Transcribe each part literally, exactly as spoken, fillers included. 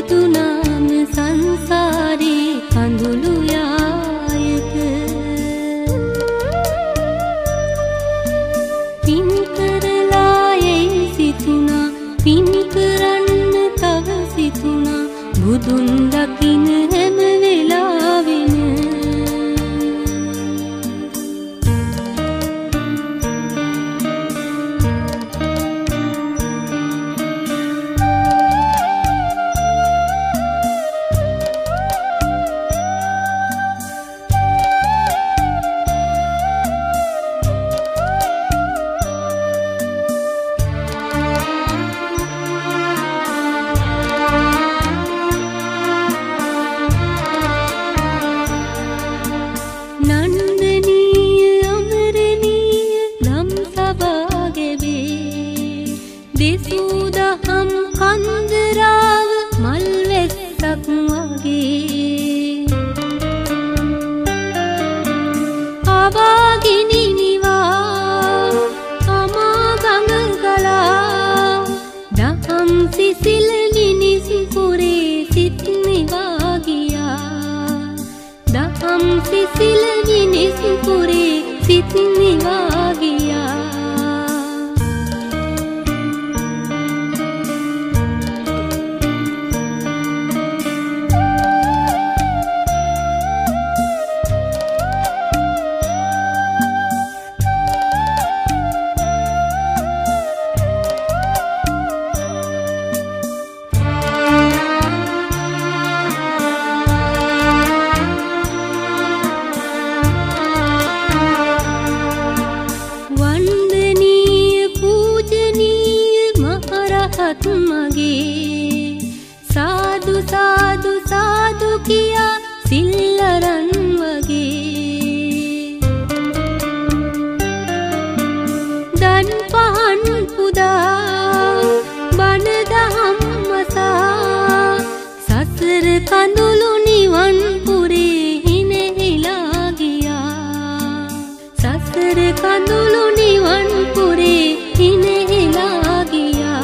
ඉපදු නාම සංසාරේ කඳුළු යායක පින් කරලා යයි සිතුනා පින් කරන්න තව සිතුනා බුදුන් දකින්න හැම වෙලාවෙම දෙසූදහම් කන්දරාව මල් වැස්සක් වගේ ආවාගිනි නිවා අමා ගඟ ගලා දහම් සිසිල මිනිස් පුරේ සිත් නිවා ගියා දහම් සිසිල මිනිස් පුරේ සිත් නිවා ගියා මගේ සාදු සාදු සාදු කියා සිල්ලරන් වගේ දන් පහන් පුදා බණ දහම් මසා සසර කඳුළු නිවන් පුරේ හිනෙහිලා ගියා සසර කඳුළු නිවන් පුරේ හිනෙහිලා ගියා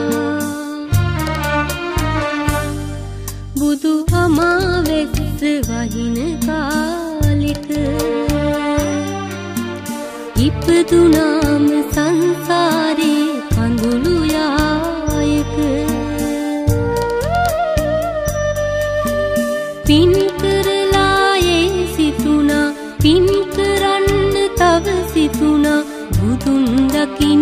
බුදු අමාවැස්ස වහින කාලෙක ඉපදුනාම සංසාරේ කඳුළු යායක පින් කරලා යයි සිතුනා පින් කරන්න තව සිතුනා බුදුන් දකින්න